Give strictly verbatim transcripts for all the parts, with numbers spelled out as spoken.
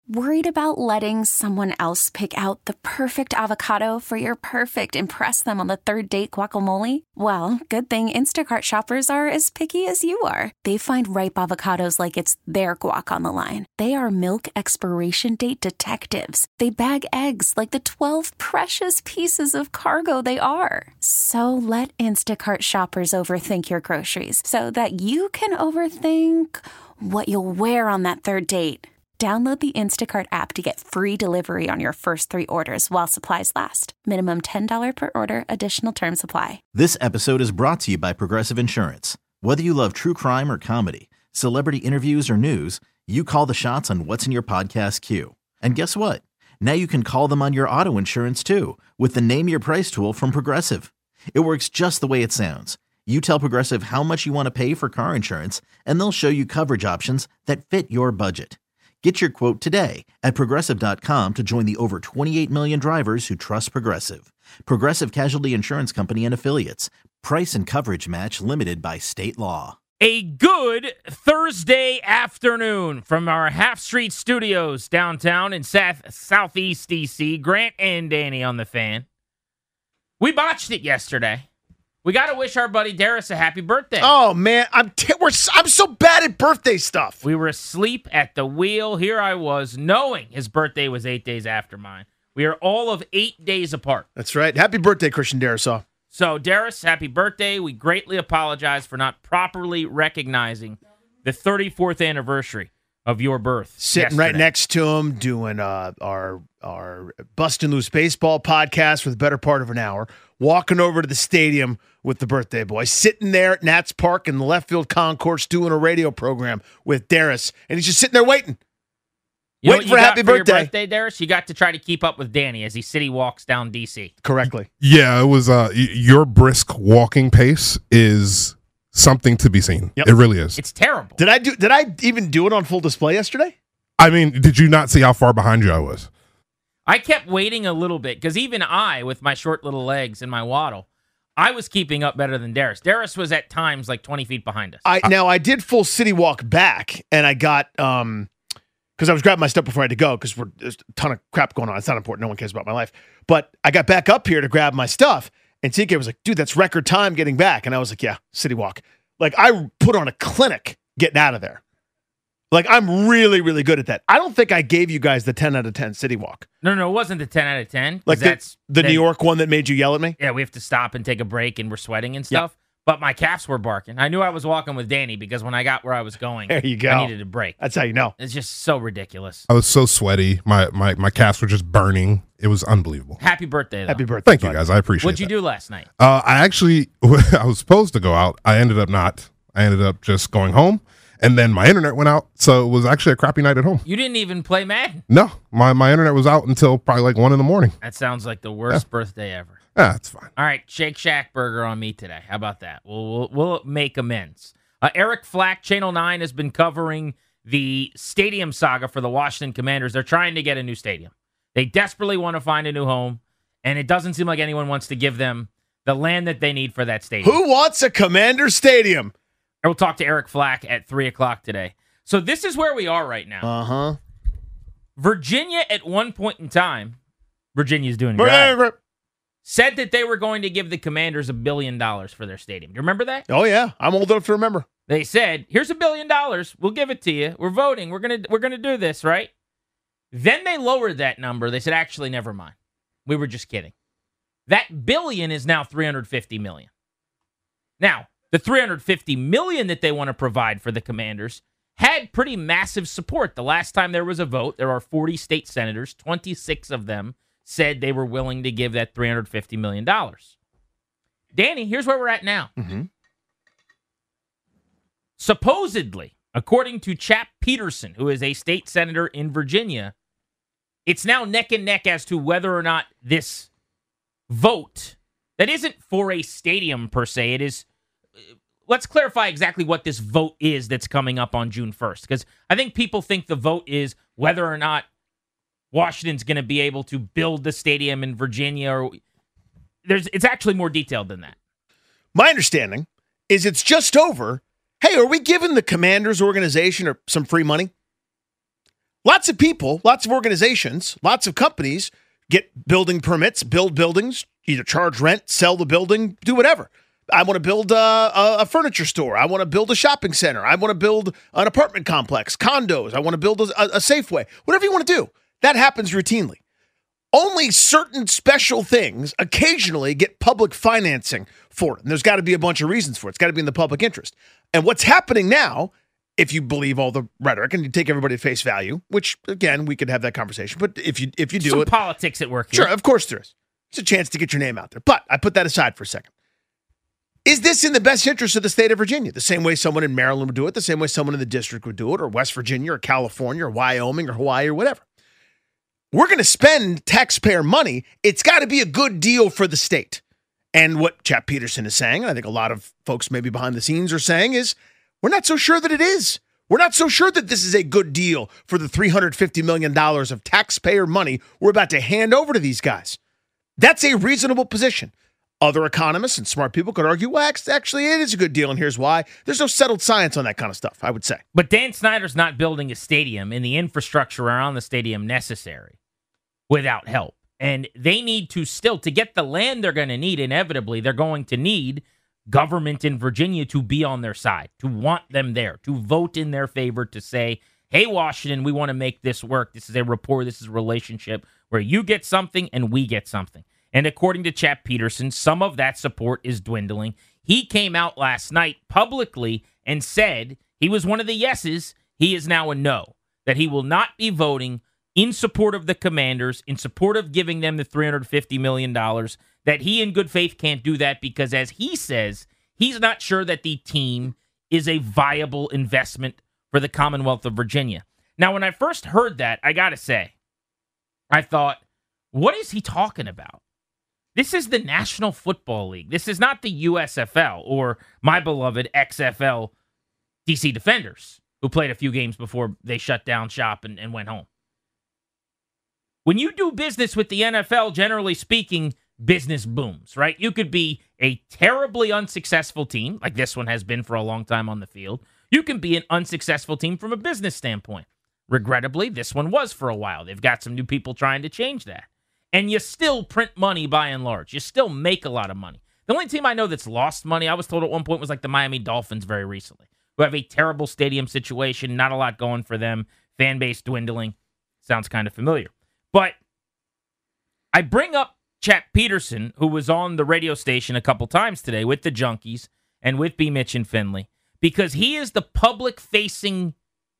Worried about letting someone else pick out the perfect avocado for your perfect impress them on the third date guacamole? Well, good thing Instacart shoppers are as picky as you are. They find ripe avocados like it's their guac on the line. They are milk expiration date detectives. They bag eggs like the twelve precious pieces of cargo they are. So let Instacart shoppers overthink your groceries so that you can overthink what you'll wear on that third date. Download the Instacart app to get free delivery on your first three orders while supplies last. Minimum ten dollars per order. Additional terms apply. This episode is brought to you by Progressive Insurance. Whether you love true crime or comedy, celebrity interviews or news, you call the shots on what's in your podcast queue. And guess what? Now you can call them on your auto insurance too with the Name Your Price tool from Progressive. It works just the way it sounds. You tell Progressive how much you want to pay for car insurance, and they'll show you coverage options that fit your budget. Get your quote today at Progressive dot com to join the over twenty-eight million drivers who trust Progressive. Progressive Casualty Insurance Company and Affiliates. Price and coverage match limited by state law. A good Thursday afternoon from our Half Street Studios downtown in South, Southeast D C. Grant and Danny on the Fan. We botched it yesterday. We got to wish our buddy Darius a happy birthday. Oh, man. I'm t- we're, I'm so bad at birthday stuff. We were asleep at the wheel. Here I was, knowing his birthday was eight days after mine. We are all of eight days apart. That's right. Happy birthday, Christian Darisaw. So, Darius, happy birthday. We greatly apologize for not properly recognizing the thirty-fourth anniversary of your birth. Sitting yesterday. right next to him, doing uh, our our Bustin' Loose Baseball podcast for the better part of an hour, walking over to the stadium with the birthday boy, sitting there at Nats Park in the left field concourse doing a radio program with Darius, and he's just sitting there waiting. You waiting know for you happy got for birthday. Your birthday, Darius? You got to try to keep up with Danny as he city walks down D C. Correctly. Yeah, it was uh, y- your brisk walking pace is something to be seen. Yep. It really is. It's terrible. Did I do? Did I even do it on full display yesterday? I mean, did you not see how far behind you I was? I kept waiting a little bit because even I, with my short little legs and my waddle, I was keeping up better than Darius. Darius was at times like twenty feet behind us. I now I did full city walk back, and I got um because I was grabbing my stuff before I had to go because there's a ton of crap going on. It's not important. No one cares about my life. But I got back up here to grab my stuff, and T K was like, "Dude, that's record time getting back." And I was like, "Yeah, city walk." Like I put on a clinic getting out of there. Like I'm really, really good at that. I don't think I gave you guys the ten out of ten city walk. No, no, it wasn't the ten out of ten. Like the, that's the then, New York one that made you yell at me? Yeah, we have to stop and take a break and we're sweating and stuff. Yep. But my calves were barking. I knew I was walking with Danny because when I got where I was going, there you go. I needed a break. That's how you know. It's just so ridiculous. I was so sweaty. My my, my calves were just burning. It was unbelievable. Happy birthday, though. Happy birthday. Thank you, guys. I appreciate it. What'd you that. do last night? Uh, I actually, I was supposed to go out. I ended up not. I ended up just going home. And then my internet went out, so it was actually a crappy night at home. You didn't even play Madden? No, my, my internet was out until probably like one in the morning. That sounds like the worst yeah. birthday ever. Yeah, that's fine. All right, Shake Shack burger on me today. How about that? We'll we'll, we'll make amends. Uh, Eric Flack, Channel nine, has been covering the stadium saga for the Washington Commanders. They're trying to get a new stadium. They desperately want to find a new home, and it doesn't seem like anyone wants to give them the land that they need for that stadium. Who wants a Commander Stadium? We'll talk to Eric Flack at three o'clock today. So this is where we are right now. Uh-huh. Virginia, at one point in time, Virginia's doing great, said that they were going to give the Commanders a billion dollars for their stadium. Do you remember that? Oh, yeah. I'm old enough to remember. They said, here's a billion dollars. We'll give it to you. We're voting. We're going to we're gonna do this, right? Then they lowered that number. They said, actually, never mind. We were just kidding. That billion is now three hundred fifty million dollars. Now, the three hundred fifty million dollars that they want to provide for the Commanders had pretty massive support. The last time there was a vote, there are forty state senators, twenty-six of them said they were willing to give that three hundred fifty million dollars. Danny, here's where we're at now. Mm-hmm. Supposedly, according to Chap Peterson, who is a state senator in Virginia, it's now neck and neck as to whether or not this vote, that isn't for a stadium per se, it is... Let's clarify exactly what this vote is that's coming up on June first, because I think people think the vote is whether or not Washington's going to be able to build the stadium in Virginia. Or there's, it's actually more detailed than that. My understanding is it's just over. Hey, are we giving the Commanders organization or some free money? lots of people, lots of organizations, lots of companies get building permits, build buildings, either charge rent, sell the building, do whatever. I want to build a, a, a furniture store. I want to build a shopping center. I want to build an apartment complex, condos. I want to build a, a Safeway. Whatever you want to do, that happens routinely. Only certain special things occasionally get public financing for it. And there's got to be a bunch of reasons for it. It's got to be in the public interest. And what's happening now, if you believe all the rhetoric and you take everybody at face value, which, again, we could have that conversation. But if you if you do Some it. politics at work here. Sure, of course there is. It's a chance to get your name out there. But I put that aside for a second. Is this in the best interest of the state of Virginia? The same way someone in Maryland would do it, the same way someone in the district would do it, or West Virginia, or California, or Wyoming, or Hawaii, or whatever. We're going to spend taxpayer money. It's got to be a good deal for the state. And what Chap Peterson is saying, and I think a lot of folks maybe behind the scenes are saying, is we're not so sure that it is. We're not so sure that this is a good deal for the three hundred fifty million dollars of taxpayer money we're about to hand over to these guys. That's a reasonable position. Other economists and smart people could argue, well, actually, it is a good deal, and here's why. There's no settled science on that kind of stuff, I would say. But Dan Snyder's not building a stadium and the infrastructure around the stadium necessary without help. And they need to still, to get the land they're going to need, inevitably, they're going to need government in Virginia to be on their side, to want them there, to vote in their favor, to say, hey, Washington, we want to make this work. This is a rapport, this is a relationship where you get something and we get something. And according to Chap Peterson, some of that support is dwindling. He came out last night publicly and said he was one of the yeses. He is now a no, that he will not be voting in support of the Commanders, in support of giving them the three hundred fifty million dollars, that he in good faith can't do that because, as he says, he's not sure that the team is a viable investment for the Commonwealth of Virginia. Now, when I first heard that, I got to say, I thought, what is he talking about? This is the National Football League. This is not the U S F L or my beloved X F L D C Defenders, who played a few games before they shut down shop and, and went home. When you do business with the N F L, generally speaking, business booms, right? You could be a terribly unsuccessful team, like this one has been for a long time on the field. You can be an unsuccessful team from a business standpoint. Regrettably, this one was for a while. They've got some new people trying to change that. And you still print money by and large. You still make a lot of money. The only team I know that's lost money, I was told at one point, was like the Miami Dolphins very recently, who have a terrible stadium situation, not a lot going for them, fan base dwindling. Sounds kind of familiar. But I bring up Chap Peterson, who was on the radio station a couple times today with the Junkies and with B. Mitch and Finley, because he is the public-facing,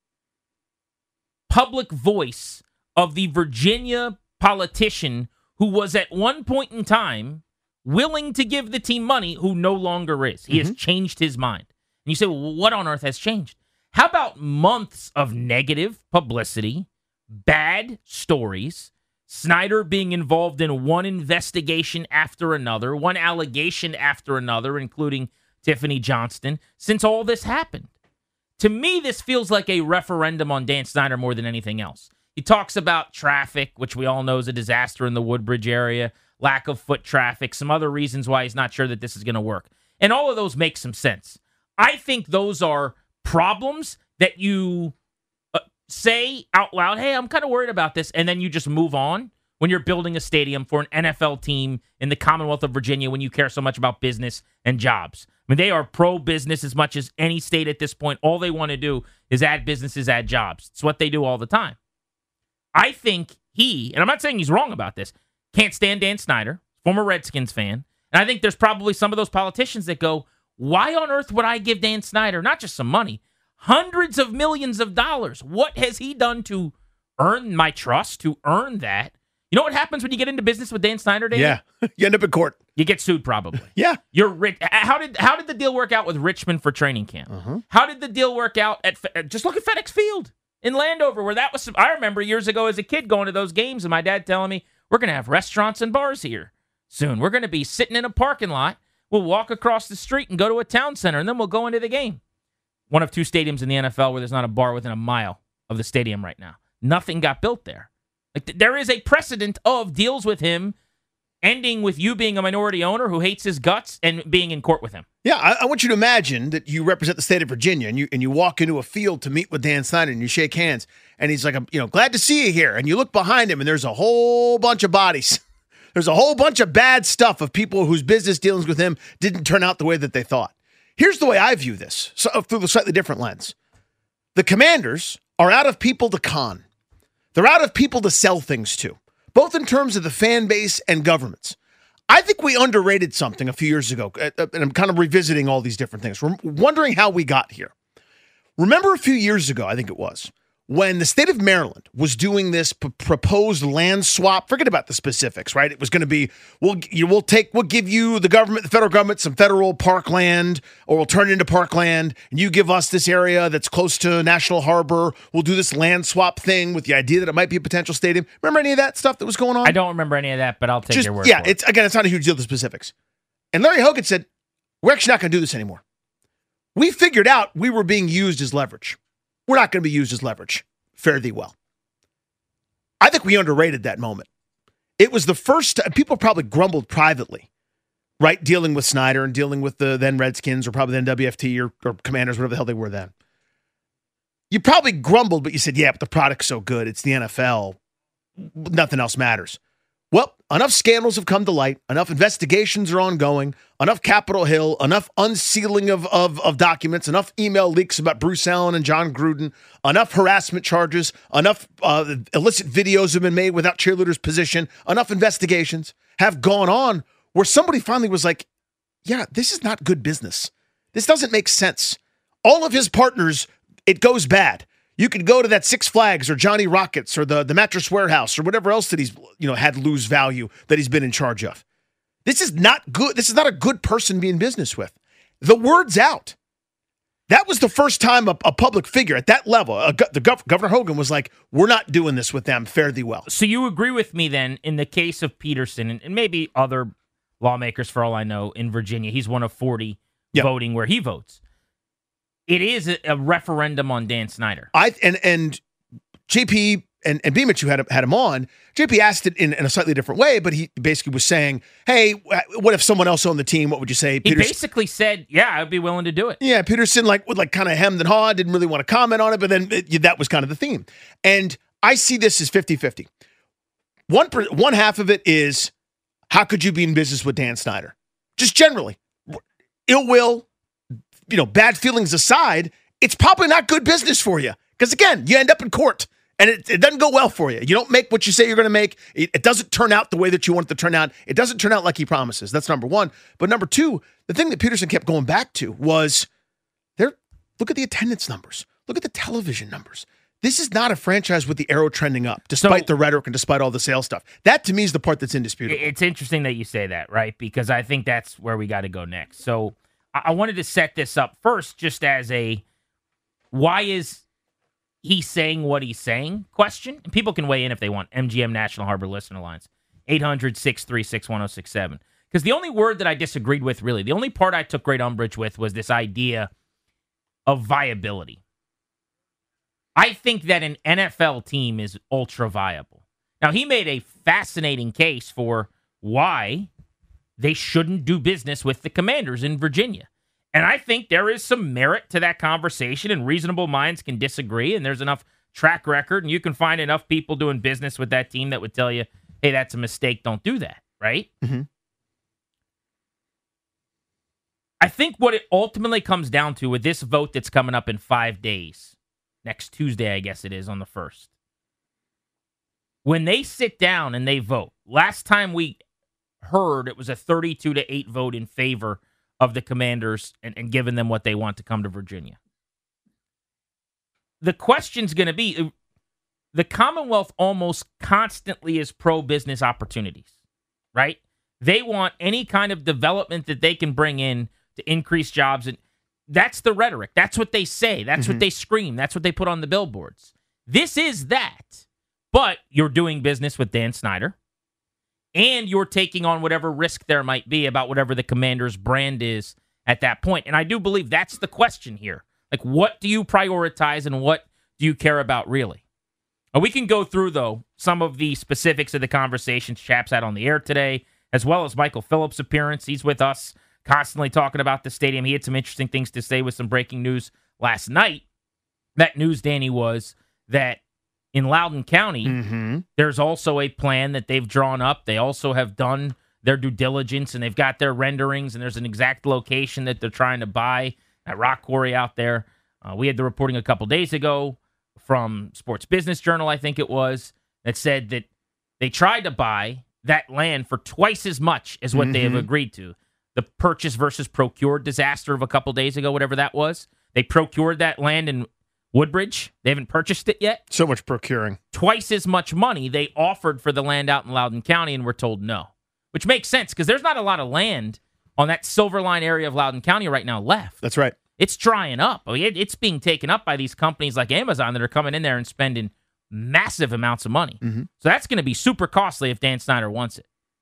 public voice of the Virginia politician who was at one point in time willing to give the team money, who no longer is. He mm-hmm. has changed his mind. And you say, well, what on earth has changed? How about months of negative publicity, bad stories, Snyder being involved in one investigation after another, one allegation after another, including Tiffany Johnston, since all this happened? To me, this feels like a referendum on Dan Snyder more than anything else. He talks about traffic, which we all know is a disaster in the Woodbridge area, lack of foot traffic, some other reasons why he's not sure that this is going to work. And all of those make some sense. I think those are problems that you uh, say out loud, hey, I'm kind of worried about this, and then you just move on when you're building a stadium for an N F L team in the Commonwealth of Virginia when you care so much about business and jobs. I mean, they are pro-business as much as any state at this point. All they want to do is add businesses, add jobs. It's what they do all the time. I think he, and I'm not saying he's wrong about this, can't stand Dan Snyder, former Redskins fan. And I think there's probably some of those politicians that go, why on earth would I give Dan Snyder not just some money, hundreds of millions of dollars? What has he done to earn my trust, to earn that? You know what happens when you get into business with Dan Snyder, Dave? Yeah, you end up in court. You get sued, probably. Yeah. You're rich. How did how did the deal work out with Richmond for training camp? Uh-huh. How did the deal work out at, just look at FedEx Field in Landover, where that was some, I remember years ago as a kid going to those games and my dad telling me, we're going to have restaurants and bars here soon. We're going to be sitting in a parking lot. We'll walk across the street and go to a town center, and then we'll go into the game. One of two stadiums in the N F L where there's not a bar within a mile of the stadium right now. Nothing got built there. Like th- there is a precedent of deals with him ending with you being a minority owner who hates his guts and being in court with him. Yeah, I, I want you to imagine that you represent the state of Virginia and you and you walk into a field to meet with Dan Snyder and you shake hands and he's like, I'm, you know, glad to see you here. And you look behind him and there's a whole bunch of bodies. There's a whole bunch of bad stuff of people whose business dealings with him didn't turn out the way that they thought. Here's the way I view this, so, through a slightly different lens. The Commanders are out of people to con. They're out of people to sell things to, both in terms of the fan base and governments. I think we underrated something a few years ago, and I'm kind of revisiting all these different things. We're wondering how we got here. Remember a few years ago, I think it was, when the state of Maryland was doing this p- proposed land swap, forget about the specifics, right? It was going to be, we'll you will take, we'll give you the government, the federal government, some federal parkland, or we'll turn it into parkland, and you give us this area that's close to National Harbor. We'll do this land swap thing with the idea that it might be a potential stadium. Remember any of that stuff that was going on? I don't remember any of that, but I'll take Just, your word yeah, for it. it's again, it's not a huge deal, the specifics. And Larry Hogan said, we're actually not going to do this anymore. We figured out we were being used as leverage. We're not going to be used as leverage. Fare thee well. I think we underrated that moment. It was the first time, people probably grumbled privately, right? Dealing with Snyder and dealing with the then Redskins or probably then W F T or, or Commanders, whatever the hell they were then. You probably grumbled, but you said, yeah, but the product's so good. It's the N F L. Nothing else matters. Well, enough scandals have come to light. Enough investigations are ongoing. Enough Capitol Hill. Enough unsealing of, of, of documents. Enough email leaks about Bruce Allen and John Gruden. Enough harassment charges. Enough uh, illicit videos have been made without cheerleaders' position. Enough investigations have gone on where somebody finally was like, yeah, this is not good business. This doesn't make sense. All of his partners, it goes bad. You could go to that Six Flags or Johnny Rockets or the, the Mattress Warehouse or whatever else that he's, you know, had lose value that he's been in charge of. This is not good. This is not a good person to be in business with. The word's out. That was the first time a, a public figure at that level, a, the gov- Governor Hogan was like, we're not doing this with them. Fare thee well. So you agree with me then in the case of Peterson and, and maybe other lawmakers, for all I know, in Virginia. He's one of forty yep. voting where he votes. It is a, a referendum on Dan Snyder. I and and J P and, and Beamish, who had, had him on, J P asked it in, in a slightly different way, but he basically was saying, hey, what if someone else owned the team? What would you say? He Peterson, basically said, yeah, I'd be willing to do it. Yeah, Peterson like would like kind of hemmed and hawed, didn't really want to comment on it, but then it, that was kind of the theme. And I see this as fifty-fifty. One, one half of it is, how could you be in business with Dan Snyder? Just generally. Ill will, you know, bad feelings aside, it's probably not good business for you. Because again, you end up in court and it, it doesn't go well for you. You don't make what you say you're going to make. It, it doesn't turn out the way that you want it to turn out. It doesn't turn out like he promises. That's number one. But number two, the thing that Peterson kept going back to was, there. Look at the attendance numbers. Look at the television numbers. This is not a franchise with the arrow trending up, despite so, the rhetoric and despite all the sales stuff. That, to me, is the part that's indisputable. It's interesting that you say that, right? Because I think that's where we got to go next. So I wanted to set this up first just as a why is he saying what he's saying question. And people can weigh in if they want. M G M National Harbor Listener Lines, eight hundred, six three six, one oh six seven. Because the only word that I disagreed with, really, the only part I took great umbrage with was this idea of viability. I think that an N F L team is ultra viable. Now, he made a fascinating case for why they shouldn't do business with the Commanders in Virginia. And I think there is some merit to that conversation, and reasonable minds can disagree, and there's enough track record, and you can find enough people doing business with that team that would tell you, hey, that's a mistake, don't do that, right? Mm-hmm. I think what it ultimately comes down to with this vote that's coming up in five days, next Tuesday, I guess it is, on the first. When they sit down and they vote, last time we heard it was a thirty-two to eight vote in favor of the Commanders and, and giving them what they want to come to Virginia. The question's going to be, the Commonwealth almost constantly is pro-business opportunities, right? They want any kind of development that they can bring in to increase jobs. And that's the rhetoric. That's what they say. That's mm-hmm. what they scream. That's what they put on the billboards. This is that. But you're doing business with Dan Snyder, and you're taking on whatever risk there might be about whatever the Commanders' brand is at that point. And I do believe that's the question here. Like, what do you prioritize and what do you care about really? And we can go through, though, some of the specifics of the conversations Chaps had on the air today, as well as Michael Phillips' appearance. He's with us constantly talking about the stadium. He had some interesting things to say with some breaking news last night. That news, Danny, was that in Loudoun County, mm-hmm. there's also a plan that they've drawn up. They also have done their due diligence, and they've got their renderings, and there's an exact location that they're trying to buy at Rock Quarry out there. Uh, we had the reporting a couple days ago from Sports Business Journal, I think it was, that said that they tried to buy that land for twice as much as what mm-hmm. they have agreed to. The purchase versus procured disaster of a couple days ago, whatever that was. They procured that land in Woodbridge. They haven't purchased it yet. So much procuring. Twice as much money they offered for the land out in Loudoun County, and we're told no. Which makes sense, because there's not a lot of land on that Silver Line area of Loudoun County right now left. That's right. It's drying up. I mean, it, it's being taken up by these companies like Amazon that are coming in there and spending massive amounts of money. Mm-hmm. So that's going to be super costly if Dan Snyder wants it.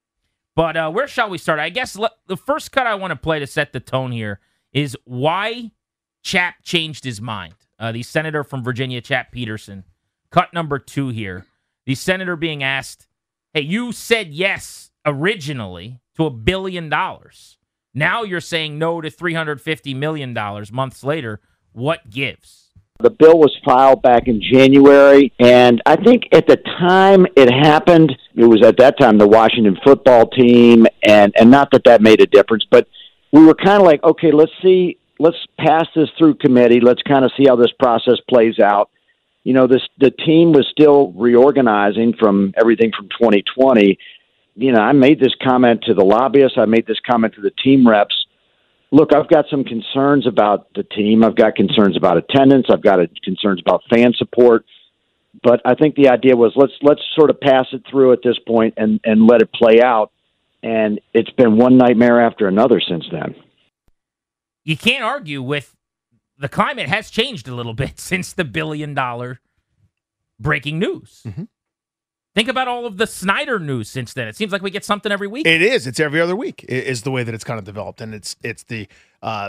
But uh, where shall we start? I guess le- the first cut I want to play to set the tone here is why Chap changed his mind. Uh, the senator from Virginia, Chap Peterson. Cut number two here. The senator being asked, hey, you said yes originally to a billion dollars. Now you're saying no to three hundred fifty million dollars months later. What gives? The bill was filed back in January, and I think at the time it happened, it was at that time the Washington football team, and, and not that that made a difference, but we were kind of like, okay, let's see, let's pass this through committee. Let's kind of see how this process plays out. You know, this the team was still reorganizing from everything from twenty twenty. You know, I made this comment to the lobbyists. I made this comment to the team reps. Look, I've got some concerns about the team. I've got concerns about attendance. I've got concerns about fan support. But I think the idea was let's let's sort of pass it through at this point and, and let it play out. And it's been one nightmare after another since then. You can't argue with the climate has changed a little bit since the billion dollar breaking news. Mm-hmm. Think about all of the Snyder news since then. It seems like we get something every week. It is. It's every other week is the way that it's kind of developed. And it's it's the uh,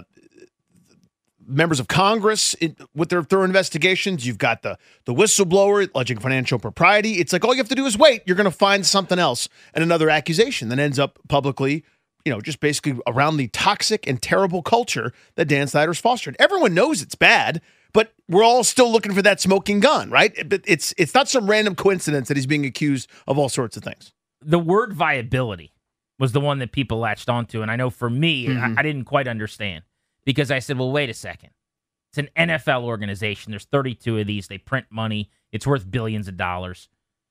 members of Congress in, with their thorough investigations. You've got the the whistleblower alleging financial propriety. It's like all you have to do is wait. You're going to find something else and another accusation that ends up publicly, you know, just basically around the toxic and terrible culture that Dan Snyder's fostered. Everyone knows it's bad, but we're all still looking for that smoking gun, right? But it's it's not some random coincidence that he's being accused of all sorts of things. The word viability was the one that people latched onto, and I know for me, mm-hmm. I, I didn't quite understand because I said, well, wait a second. It's an N F L organization. There's thirty-two of these. They print money. It's worth billions of dollars.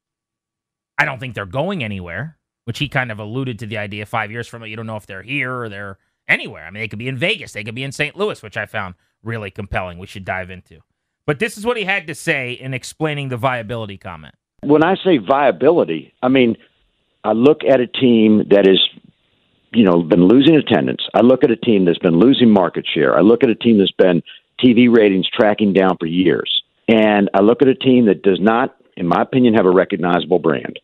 I don't think they're going anywhere, which he kind of alluded to the idea five years from now. You don't know if they're here or they're anywhere. I mean, they could be in Vegas. They could be in Saint Louis, which I found really compelling. We should dive into. But this is what he had to say in explaining the viability comment. When I say viability, I mean, I look at a team that is, you know, been losing attendance. I look at a team that's been losing market share. I look at a team that's been T V ratings tracking down for years. And I look at a team that does not, in my opinion, have a recognizable brand.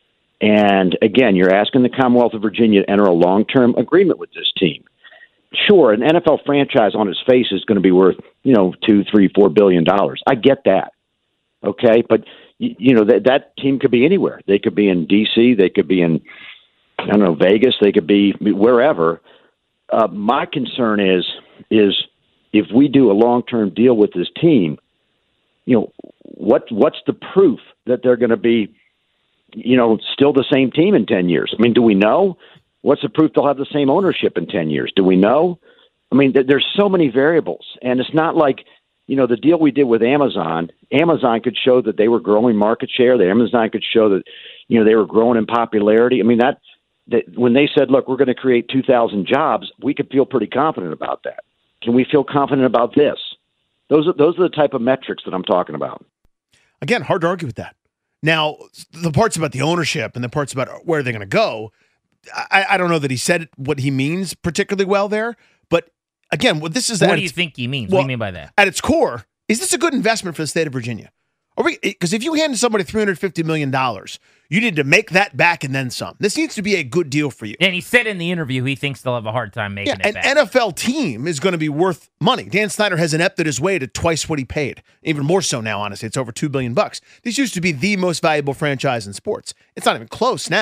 And again, you're asking the Commonwealth of Virginia to enter a long-term agreement with this team. Sure, an N F L franchise on its face is going to be worth, you know, two, three, four billion dollars. I get that. Okay, but you, you know that that team could be anywhere. They could be in D C. They could be in, I don't know, Vegas. They could be wherever. Uh, my concern is is if we do a long-term deal with this team, you know, what what's the proof that they're going to be, you know, still the same team in ten years? I mean, do we know? What's the proof they'll have the same ownership in ten years? Do we know? I mean, th- there's so many variables. And it's not like, you know, the deal we did with Amazon, Amazon could show that they were growing market share. The Amazon could show that, you know, they were growing in popularity. I mean, that, that when they said, look, we're going to create two thousand jobs, we could feel pretty confident about that. Can we feel confident about this? Those are, those are the type of metrics that I'm talking about. Again, hard to argue with that. Now, the parts about the ownership and the parts about where they're going to go, I, I don't know that he said what he means particularly well there, but again, what this is. What do you think he means? Well, what do you mean by that? At its core, is this a good investment for the state of Virginia? Are we? Because if you hand somebody three hundred fifty million dollars, you need to make that back and then some. This needs to be a good deal for you. And he said in the interview he thinks they'll have a hard time making yeah, it back. An N F L team is going to be worth money. Dan Snyder has inepted his way to twice what he paid. Even more so now, honestly. It's over two billion bucks. This used to be the most valuable franchise in sports. It's not even close now.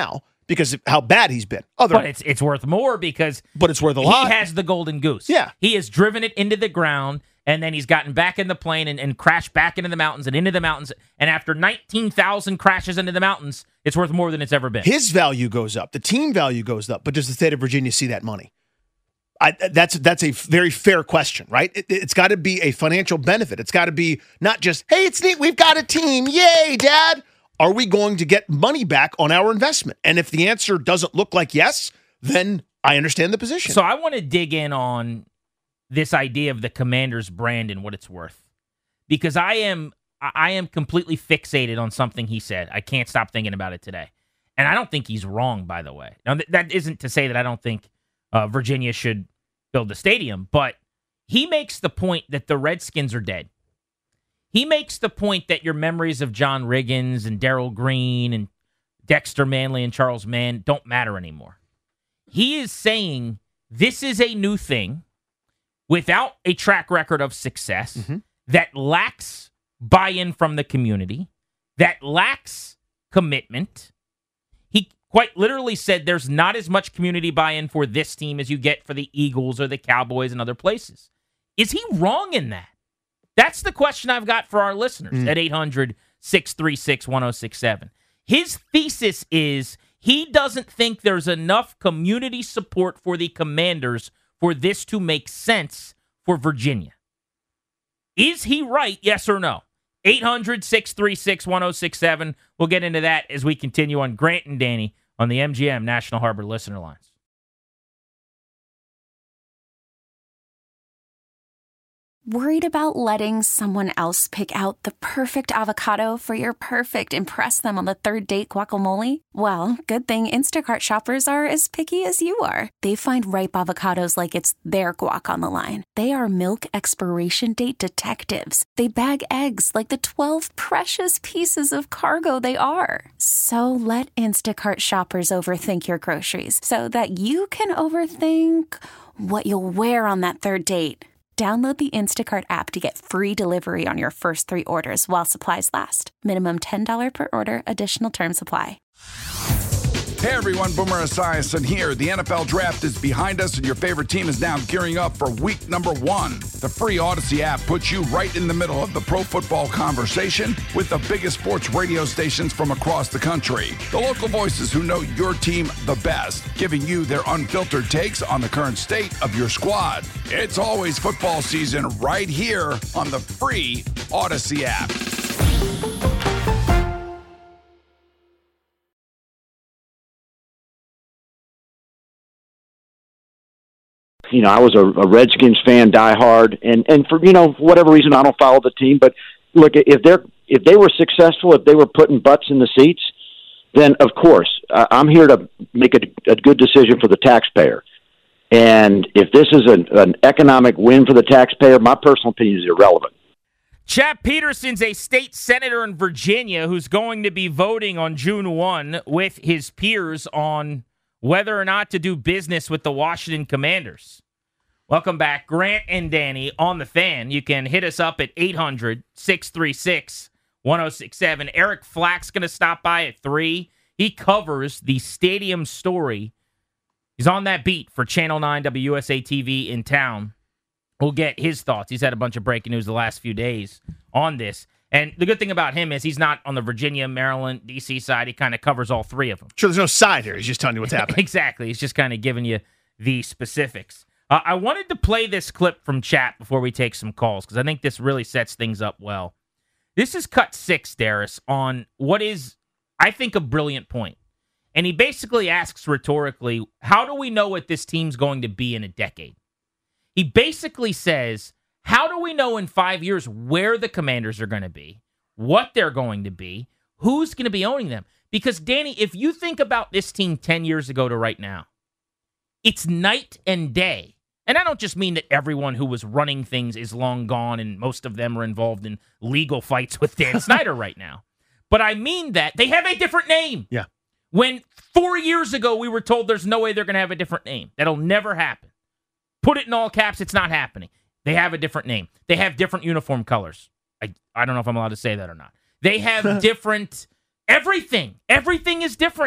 because of how bad he's been. Other, But it's it's worth more because but it's worth a lot. he has the golden goose. Yeah. He has driven it into the ground, and then he's gotten back in the plane and, and crashed back into the mountains and into the mountains. And after nineteen thousand crashes into the mountains, it's worth more than it's ever been. His value goes up. The team value goes up. But does the state of Virginia see that money? I, that's that's a very fair question, right? It, it's got to be a financial benefit. It's got to be not just, hey, it's neat, we've got a team, yay, Dad. Are we going to get money back on our investment? And if the answer doesn't look like yes, then I understand the position. So I want to dig in on this idea of the Commanders brand and what it's worth, because I am I am completely fixated on something he said. I can't stop thinking about it today, and I don't think he's wrong. By the way, now th- that isn't to say that I don't think Uh, Virginia should build a stadium, but he makes the point that the Redskins are dead. He makes the point that your memories of John Riggins and Darryl Green and Dexter Manley and Charles Mann don't matter anymore. He is saying this is a new thing without a track record of success Mm-hmm. that lacks buy-in from the community, that lacks commitment. He quite literally said there's not as much community buy-in for this team as you get for the Eagles or the Cowboys and other places. Is he wrong in that? That's the question I've got for our listeners Mm. at eight hundred, six three six, one oh six seven. His thesis is he doesn't think there's enough community support for the Commanders for this to make sense for Virginia. Is he right, yes or no? eight hundred, six three six, one oh six seven. We'll get into that as we continue on Grant and Danny on the M G M National Harbor Listener Lines. Worried about letting someone else pick out the perfect avocado for your perfect impress them on the third date guacamole? Well, good thing Instacart shoppers are as picky as you are. They find ripe avocados like it's their guac on the line. They are milk expiration date detectives. They bag eggs like the twelve precious pieces of cargo they are. So let Instacart shoppers overthink your groceries so that you can overthink what you'll wear on that third date. Download the Instacart app to get free delivery on your first three orders while supplies last. Minimum ten dollars per order. Additional terms apply. Hey everyone, Boomer Esiason here. The N F L Draft is behind us and your favorite team is now gearing up for week number one. The free Odyssey app puts you right in the middle of the pro football conversation with the biggest sports radio stations from across the country. The local voices who know your team the best, giving you their unfiltered takes on the current state of your squad. It's always football season right here on the free Odyssey app. You know, I was a, a Redskins fan, diehard, and and for you know whatever reason, I don't follow the team. But look, if they're if they were successful, if they were putting butts in the seats, then of course uh, I'm here to make a, a good decision for the taxpayer. And if this is an, an economic win for the taxpayer, my personal opinion is irrelevant. Chap Peterson's a state senator in Virginia who's going to be voting on June first with his peers on whether or not to do business with the Washington Commanders. Welcome back, Grant and Danny on the Fan. You can hit us up at eight hundred, six three six, one oh six seven. Eric Flack's going to stop by at three. He covers the stadium story. He's on that beat for Channel nine W U S A T V in town. We'll get his thoughts. He's had a bunch of breaking news the last few days on this. And the good thing about him is he's not on the Virginia, Maryland, D C side. He kind of covers all three of them. Sure, there's no side here. He's just telling you what's happening. Exactly. He's just kind of giving you the specifics. Uh, I wanted to play this clip from chat before we take some calls because I think this really sets things up well. This is cut six, Darius, on what is, I think, a brilliant point. And he basically asks rhetorically, how do we know what this team's going to be in a decade? He basically says, how do we know in five years where the Commanders are going to be, what they're going to be, who's going to be owning them? Because, Danny, if you think about this team ten years ago to right now, it's night and day. And I don't just mean that everyone who was running things is long gone and most of them are involved in legal fights with Dan Snyder right now. But I mean that they have a different name. Yeah. When four years ago we were told there's no way they're going to have a different name. That'll never happen. Put it in all caps, it's not happening. They have a different name. They have different uniform colors. I, I don't know if I'm allowed to say that or not. They have different everything. Everything is different.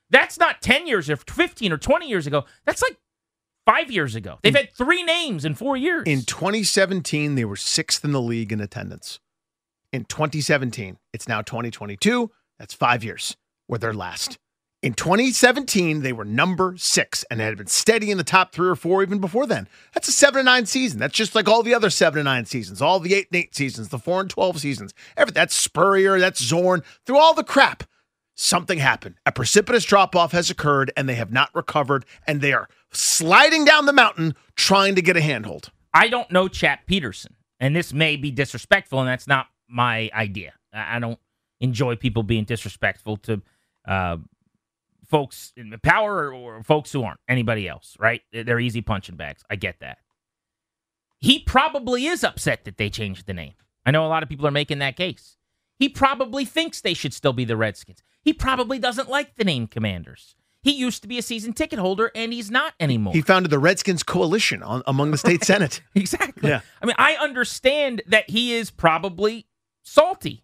That's not ten years or fifteen or twenty years ago. That's like five years ago. They've had three names in four years. In twenty seventeen, they were sixth in the league in attendance. In twenty seventeen, it's now twenty twenty-two. That's five years where they're last. In twenty seventeen, they were number six and had been steady in the top three or four even before then. That's a seven and nine season. That's just like all the other seven and nine seasons, all the eight and eight seasons, the four and twelve seasons. Every, that's Spurrier, that's Zorn. Through all the crap, something happened. A precipitous drop-off has occurred, and they have not recovered, and they are sliding down the mountain trying to get a handhold. I don't know Chap Peterson, and this may be disrespectful, and that's not my idea. I don't enjoy people being disrespectful to uh, folks in power or, or folks who aren't anybody else, right? They're easy punching bags. I get that. He probably is upset that they changed the name. I know a lot of people are making that case. He probably thinks they should still be the Redskins. He probably doesn't like the name Commanders. He used to be a season ticket holder, and he's not anymore. He founded the Redskins Coalition on, among the state Senate. Exactly. Yeah. I mean, I understand that he is probably salty.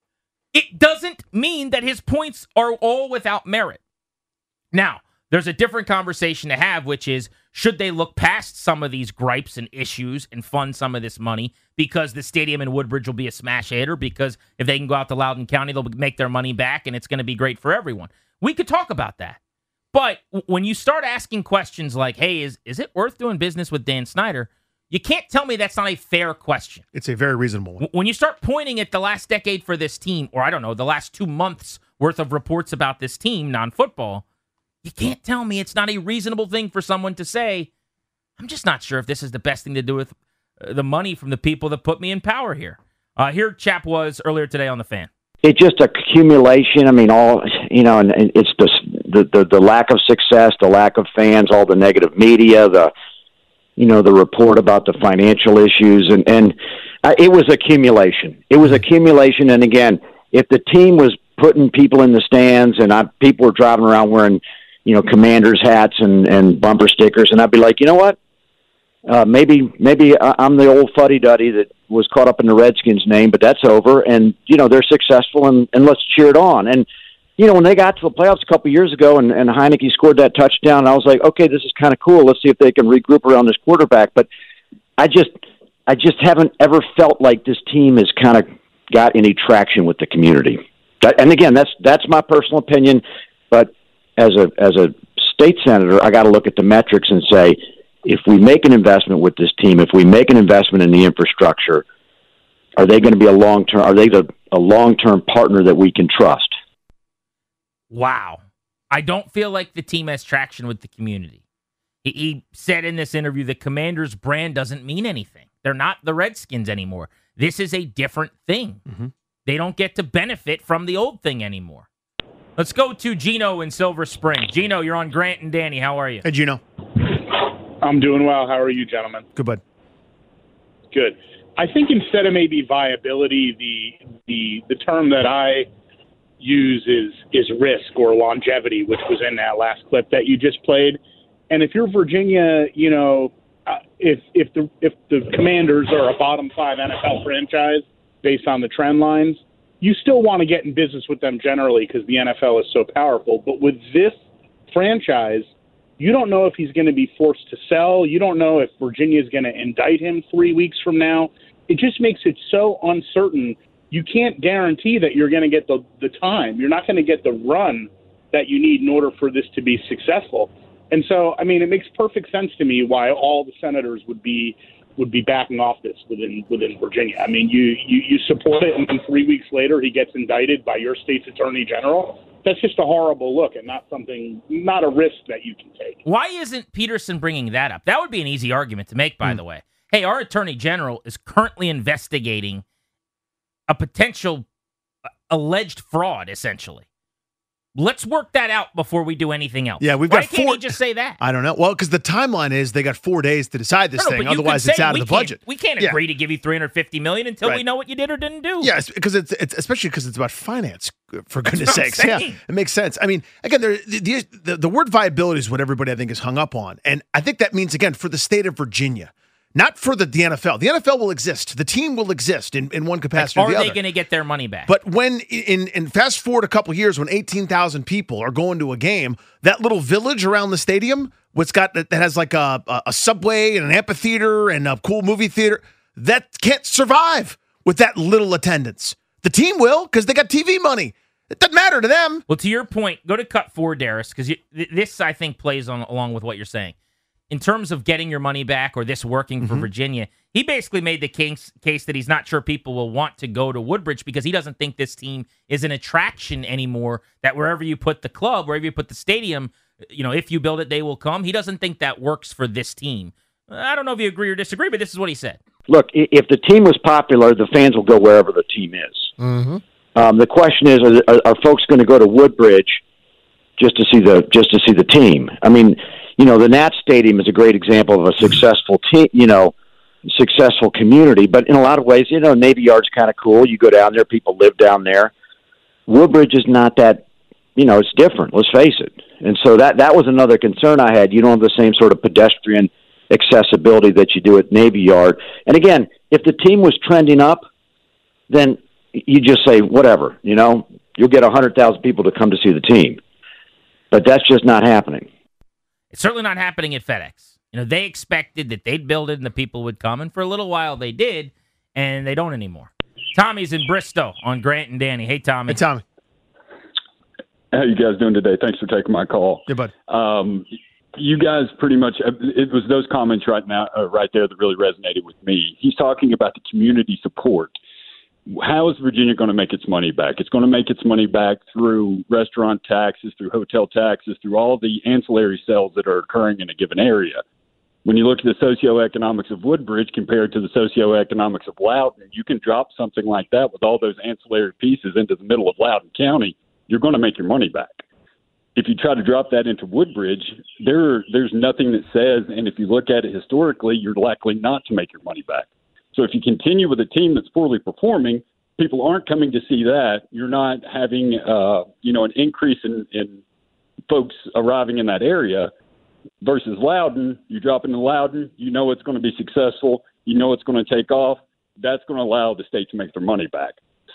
It doesn't mean that his points are all without merit. Now, there's a different conversation to have, which is, should they look past some of these gripes and issues and fund some of this money because the stadium in Woodbridge will be a smash hit, or because if they can go out to Loudoun County, they'll make their money back and it's going to be great for everyone. We could talk about that. But when you start asking questions like, hey, is, is it worth doing business with Dan Snyder? You can't tell me that's not a fair question. It's a very reasonable one. When you start pointing at the last decade for this team, or I don't know, the last two months worth of reports about this team, non-football, you can't tell me it's not a reasonable thing for someone to say, I'm just not sure if this is the best thing to do with the money from the people that put me in power here. Uh, here Chap was earlier today on The Fan. It's just accumulation. I mean, all, you know, and, and it's the, the, the, the lack of success, the lack of fans, all the negative media, the, you know, the report about the financial issues, and, and uh, it was accumulation. It was accumulation. And again, if the team was putting people in the stands and I, people were driving around wearing, you know, Commanders hats and, and bumper stickers, and I'd be like, you know what? Uh, maybe maybe I'm the old fuddy-duddy that was caught up in the Redskins name, but that's over. And, you know, they're successful, and, and let's cheer it on. And, you know, when they got to the playoffs a couple years ago and, and Heineke scored that touchdown, I was like, okay, this is kind of cool. Let's see if they can regroup around this quarterback. But I just I just haven't ever felt like this team has kind of got any traction with the community. That, and, again, that's that's my personal opinion. But as a as a state senator, I got to look at the metrics and say, if we make an investment with this team, if we make an investment in the infrastructure, are they going to be a long-term, are they the, a long-term partner that we can trust? Wow. I don't feel like the team has traction with the community. He, he said in this interview that Commanders brand doesn't mean anything. They're not the Redskins anymore. This is a different thing. Mm-hmm. They don't get to benefit from the old thing anymore. Let's go to Gino in Silver Spring. Gino, you're on Grant and Danny. How are you? Hey, Gino. I'm doing well. How are you, gentlemen? Good, bud. Good. I think instead of maybe viability, the the the term that I use is is risk or longevity, which was in that last clip that you just played. And if you're Virginia, you know, uh, if if the if the Commanders are a bottom five N F L franchise based on the trend lines, you still want to get in business with them generally because the N F L is so powerful. But with this franchise, you don't know if he's going to be forced to sell. You don't know if Virginia is going to indict him three weeks from now. It just makes it so uncertain. You can't guarantee that you're going to get the, the time. You're not going to get the run that you need in order for this to be successful. And so, I mean, it makes perfect sense to me why all the senators would be would be backing off this within within Virginia. I mean, you, you, you support it, and then three weeks later he gets indicted by your state's attorney general. That's just a horrible look and not something, not a risk that you can take. Why isn't Peterson bringing that up? That would be an easy argument to make, by mm. the way. Hey, our attorney general is currently investigating a potential uh, alleged fraud, essentially. Let's work that out before we do anything else. Yeah, we've Why got can't four. he just say that? I don't know. Well, because the timeline is they got four days to decide this no, no, thing. but you Otherwise, can it's say out of we the can't- budget. We can't Yeah. agree to give you three hundred fifty million dollars until Right. we know what you did or didn't do. Yes, because it's, it's especially because it's about finance. For goodness what I'm sakes, yeah, saying. it makes sense. I mean, again, there, the, the the word viability is what everybody I think is hung up on, and I think that means again for the state of Virginia, not for the, the N F L. The N F L will exist. The team will exist in, in one capacity like, or the other. other. Are they going to get their money back? But when, in, in fast forward a couple years, when eighteen thousand people are going to a game, that little village around the stadium, what's got that has like a, a, a subway and an amphitheater and a cool movie theater, that can't survive with that little attendance. The team will, because they got T V money. It doesn't matter to them. Well, to your point, go to cut four, Darius, because th- this, I think, plays on along with what you're saying. In terms of getting your money back or this working for mm-hmm. Virginia, he basically made the case, case that he's not sure people will want to go to Woodbridge because he doesn't think this team is an attraction anymore, that wherever you put the club, wherever you put the stadium, you know, if you build it, they will come. He doesn't think that works for this team. I don't know if you agree or disagree, but this is what he said. Look, if the team was popular, the fans will go wherever the team is. Mm-hmm. Um, the question is, are, are, are folks going to go to Woodbridge just to see the just to see the team? I mean, you know, the Nats Stadium is a great example of a successful team, you know, successful community. But in a lot of ways, you know, Navy Yard's kind of cool. You go down there, people live down there. Woodbridge is not that, you know, it's different. Let's face it. And so that that was another concern I had. You don't have the same sort of pedestrian accessibility that you do at Navy Yard. And again, if the team was trending up, then you just say, whatever, you know, you'll get one hundred thousand people to come to see the team. But that's just not happening. It's certainly not happening at FedEx. You know, they expected that they'd build it and the people would come, and for a little while they did, and they don't anymore. Tommy's in Bristow on Grant and Danny. Hey, Tommy. Hey, Tommy. How you guys doing today? Thanks for taking my call. Yeah, bud. Um, you guys pretty much, it was those comments right now, uh, right there that really resonated with me. He's talking about the community support. How is Virginia going to make its money back? It's going to make its money back through restaurant taxes, through hotel taxes, through all the ancillary sales that are occurring in a given area. When you look at the socioeconomics of Woodbridge compared to the socioeconomics of Loudoun, you can drop something like that with all those ancillary pieces into the middle of Loudoun County, you're going to make your money back. If you try to drop that into Woodbridge, there there's nothing that says, and if you look at it historically, you're likely not to make your money back. So if you continue with a team that's poorly performing, people aren't coming to see that. You're not having, uh, you know, an increase in, in folks arriving in that area versus Loudoun. You drop into Loudoun, you know it's going to be successful. You know it's going to take off. That's going to allow the state to make their money back.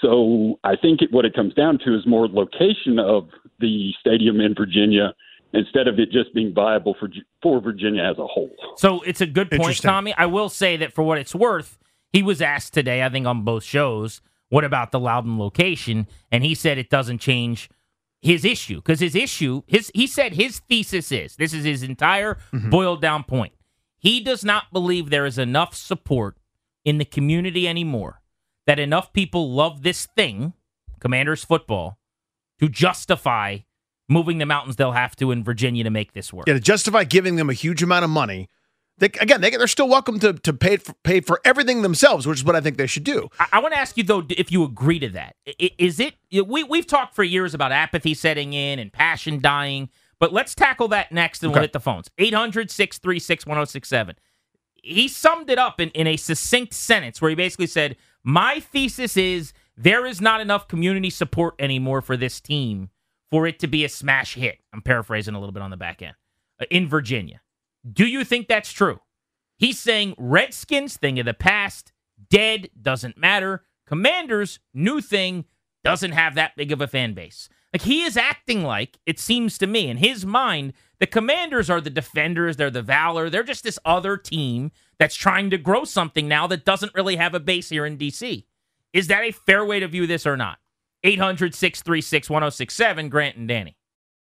So I think it, what it comes down to is more location of the stadium in Virginia instead of it just being viable for for Virginia as a whole. So it's a good point, Tommy. I will say that for what it's worth, he was asked today, I think on both shows, what about the Loudoun location? And he said it doesn't change his issue. Because his issue, his he said his thesis is, this is his entire mm-hmm. boiled down point. He does not believe there is enough support in the community anymore, that enough people love this thing, Commanders football, to justify moving the mountains they'll have to in Virginia to make this work. Yeah, to justify giving them a huge amount of money. They, again, they, they're still welcome to, to pay, for, pay for everything themselves, which is what I think they should do. I, I want to ask you, though, if you agree to that. Is it, we, we've talked for years about apathy setting in and passion dying, but let's tackle that next and okay. we'll hit the phones. eight hundred, six three six, one oh six seven. He summed it up in, in a succinct sentence where he basically said, my thesis is there is not enough community support anymore for this team for it to be a smash hit. I'm paraphrasing a little bit on the back end. Uh, in Virginia. Do you think that's true? He's saying Redskins, thing of the past, dead, doesn't matter. Commanders, new thing, doesn't have that big of a fan base. Like, he is acting like, it seems to me, in his mind, the Commanders are the defenders, they're the valor, they're just this other team that's trying to grow something now that doesn't really have a base here in D C. Is that a fair way to view this or not? eight hundred, six three six, one oh six seven, Grant and Danny.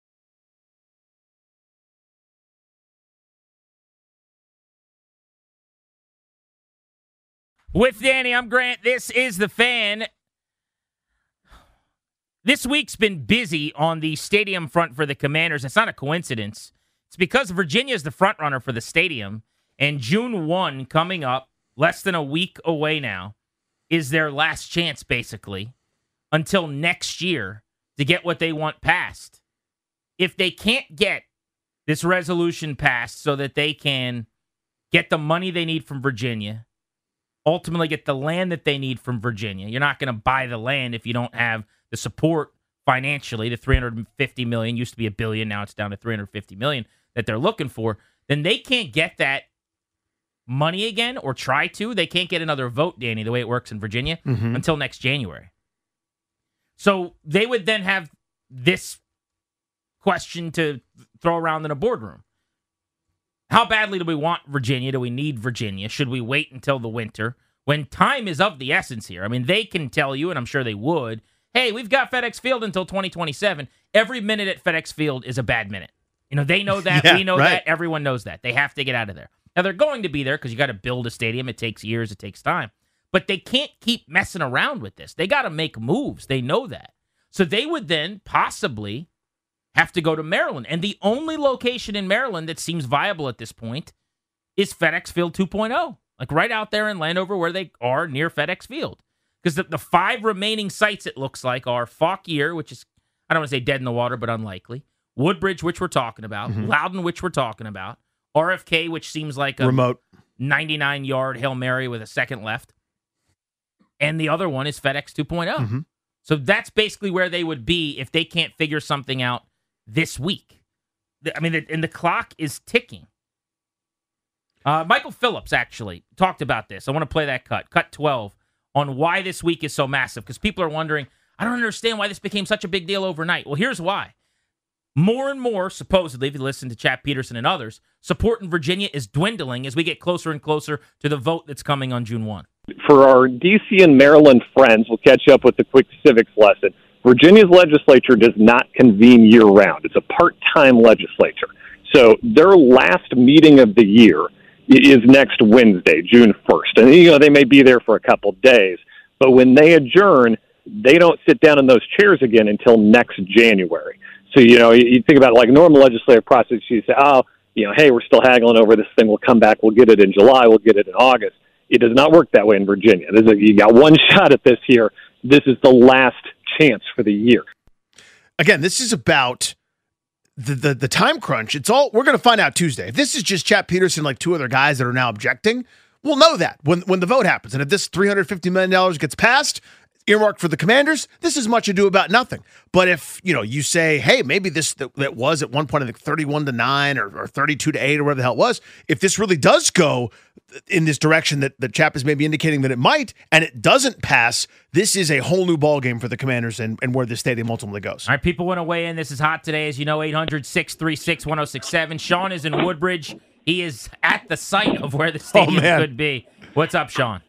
With Danny, I'm Grant. This is The Fan. This week's been busy on the stadium front for the Commanders. It's not a coincidence. It's because Virginia is the front runner for the stadium, and June first coming up, less than a week away now, is their last chance, basically, until next year to get what they want passed. If they can't get this resolution passed so that they can get the money they need from Virginia, ultimately get the land that they need from Virginia. You're not going to buy the land if you don't have the support financially. The three hundred fifty million dollars used to be a billion, now it's down to three hundred fifty million dollars that they're looking for. Then they can't get that money again or try to, they can't get another vote, Danny, the way it works in Virginia, Mhm. until next January. So they would then have this question to throw around in a boardroom. How badly do we want Virginia? Do we need Virginia? Should we wait until the winter? When time is of the essence here. I mean, they can tell you, and I'm sure they would, hey, we've got FedEx Field until twenty twenty-seven. Every minute at FedEx Field is a bad minute. You know, they know that. Yeah, we know right. that. Everyone knows that. They have to get out of there. Now, they're going to be there because you got to build a stadium. It takes years. It takes time. But they can't keep messing around with this. They got to make moves. They know that. So they would then possibly have to go to Maryland. And the only location in Maryland that seems viable at this point is FedEx Field two point oh. Like right out there in Landover where they are near FedEx Field. Because the, the five remaining sites, it looks like, are Fauquier, which is, I don't want to say dead in the water, but unlikely. Woodbridge, which we're talking about. Mhm. Loudon, which we're talking about. R F K, which seems like a Remote. ninety-nine-yard Hail Mary with a second left. And the other one is FedEx two point oh. Mhm. So that's basically where they would be if they can't figure something out this week. The- I mean, the, and the clock is ticking. Uh, Michael Phillips actually talked about this. I want to play that cut, cut twelve, on why this week is so massive. Because people are wondering, I don't understand why this became such a big deal overnight. Well, here's why. More and more, supposedly, if you listen to Chap Peterson and others, support in Virginia is dwindling as we get closer and closer to the vote that's coming on June first. For our D C and Maryland friends, we'll catch up with a quick civics lesson. Virginia's legislature does not convene year-round. It's a part-time legislature. So their last meeting of the year is next Wednesday, June first. And, you know, they may be there for a couple days. But when they adjourn, they don't sit down in those chairs again until next January. So, you know, you, you think about it like normal legislative process. You say, oh, you know, hey, we're still haggling over this thing. We'll come back. We'll get it in July. We'll get it in August. It does not work that way in Virginia. This is, you got one shot at this here. This is the last chance for the year. Again, this is about the, the the time crunch. It's all we're going to find out Tuesday. If this is just Chap Peterson, like two other guys that are now objecting, we'll know that when when the vote happens. And if this three hundred fifty million dollars gets passed, earmarked for the Commanders, this is much ado about nothing. But if you know you say, hey, maybe this that, that was at one point I think thirty-one to nine or, or thirty-two to eight or whatever the hell it was, if this really does go in this direction that the Chap is maybe indicating that it might, and it doesn't pass, this is a whole new ballgame for the Commanders and, and where the stadium ultimately goes. All right, people want to weigh in. This is hot today, as you know, eight hundred, six three six, one oh six seven. Sean is in Woodbridge. He is at the site of where the stadium man. could be. What's up, Sean?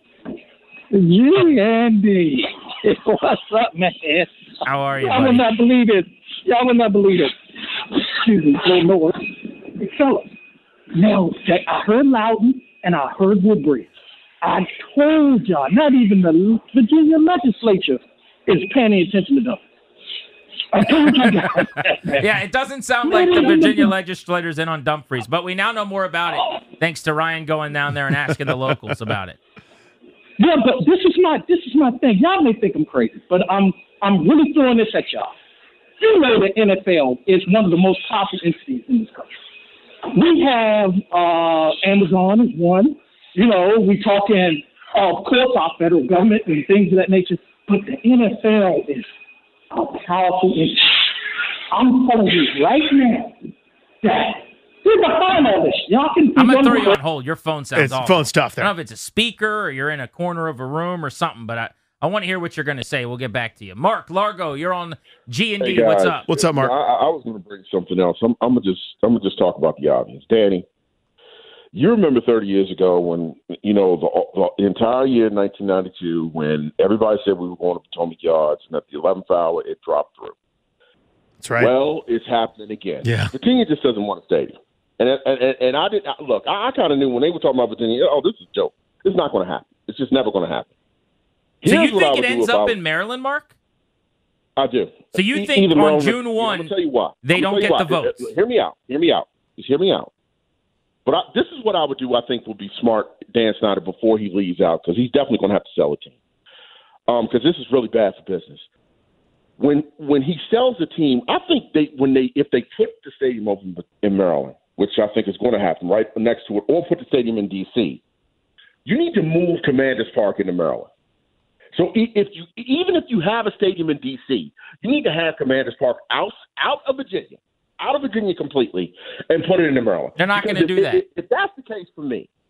You, Andy. What's up, man? How are you, Y'all would buddy? not believe it. Y'all would not believe it. Excuse me, a little noise. Hey, fellas, now, I heard Loudon and I heard Woodbridge. I told y'all, not even the Virginia legislature is paying any attention to them. I told you guys. Yeah, it doesn't sound like the Virginia legislators in on Dumfries, but we now know more about it thanks to Ryan going down there and asking the locals about it. Yeah, but this is my this is my thing. Y'all may think I'm crazy, but I'm I'm really throwing this at y'all. You know the N F L is one of the most powerful entities in this country. We have uh, Amazon is one. You know, we talking, uh, of course, our federal government and things of that nature. But the N F L is a powerful entity. I'm telling you right now that we're behind all this. Y'all can. I'm gonna throw you on hold. Your phone sounds It's awful. phone stuff there. I don't know if it's a speaker or you're in a corner of a room or something, but I, I want to hear what you're going to say. We'll get back to you. Mark Largo, you're on G and D. Hey, What's guys. up? What's up, Mark? I, I was going to bring something else. I'm, I'm gonna just I'm gonna just talk about the obvious. Danny, you remember thirty years ago when you know the, the entire year nineteen ninety-two when everybody said we were going to Potomac Yards, and at the eleventh hour it dropped through. That's right. Well, it's happening again. Yeah. Virginia just doesn't want a stadium, and and, and I did look. I, I kind of knew when they were talking about Virginia. Oh, this is a joke. It's not going to happen. It's just never going to happen. So Here's you what I think would it do ends if I up was- in Maryland, Mark? I do. So you E- think either on Maryland- June I'm first gonna tell you why. they I'm don't gonna get tell the you why. votes? Hear me out. Hear me out. Just hear me out. But I, this is what I would do. I think would be smart, Dan Snyder, before he leaves out, because he's definitely going to have to sell a team. Because this is really bad for business. When when he sells a team, I think they when they if they put the stadium open in Maryland, which I think is going to happen right next to it, or put the stadium in D C, you need to move Commanders Park into Maryland. So if you even if you have a stadium in D C, you need to have Commanders Park out out of Virginia, out of Virginia completely, and put it into Maryland. They're not Because gonna if- do that. If, if that's the case for me,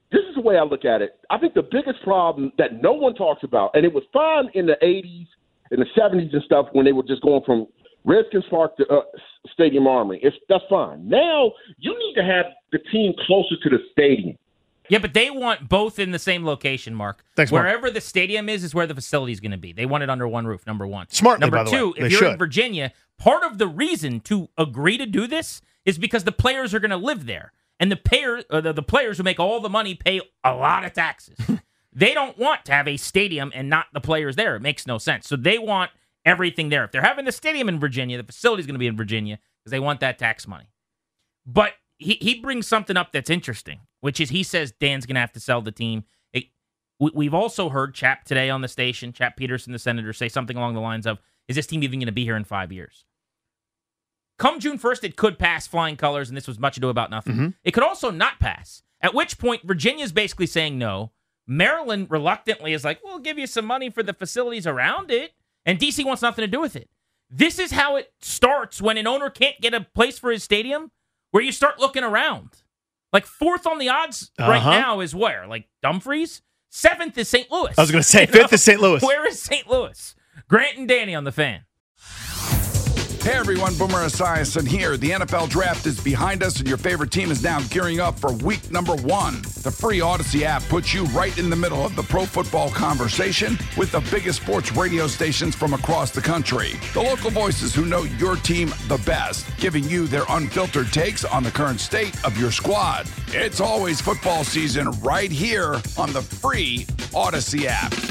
this is the way I look at it. I think the biggest problem that no one talks about, and it was fine in the eighties, in the seventies and stuff when they were just going from Redskins Park to uh, Stadium Armory. It's, that's fine. Now you need to have the team closer to the stadium. Yeah, but they want both in the same location, Mark. Thanks, Mark. Wherever the stadium is, is where the facility is going to be. They want it under one roof, number one. Smartly, number by the two, way. if They you're should. in Virginia, part of the reason to agree to do this is because the players are going to live there. And the, payer, uh, the, the players who make all the money pay a lot of taxes. They don't want to have a stadium and not the players there. It makes no sense. So they want everything there. If they're having the stadium in Virginia, the facility is going to be in Virginia because they want that tax money. But he, he brings something up that's interesting, which is he says Dan's going to have to sell the team. It, we, we've also heard Chap today on the station, Chap Peterson, the senator, say something along the lines of, is this team even going to be here in five years? Come June first, it could pass flying colors, and this was much ado about nothing. Mm-hmm. It could also not pass, at which point Virginia's basically saying no. Maryland reluctantly is like, we'll give you some money for the facilities around it, and D C wants nothing to do with it. This is how it starts when an owner can't get a place for his stadium, where you start looking around. Like fourth on the odds Uh-huh. right now is where? Like Dumfries? Seventh is Saint Louis. I was going to say, You fifth know? is Saint Louis. Where is Saint Louis? Grant and Danny on the Fan. Hey everyone, Boomer Esiason here. The N F L Draft is behind us and your favorite team is now gearing up for week number one. The free Odyssey app puts you right in the middle of the pro football conversation with the biggest sports radio stations from across the country. The local voices who know your team the best, giving you their unfiltered takes on the current state of your squad. It's always football season right here on the free Odyssey app.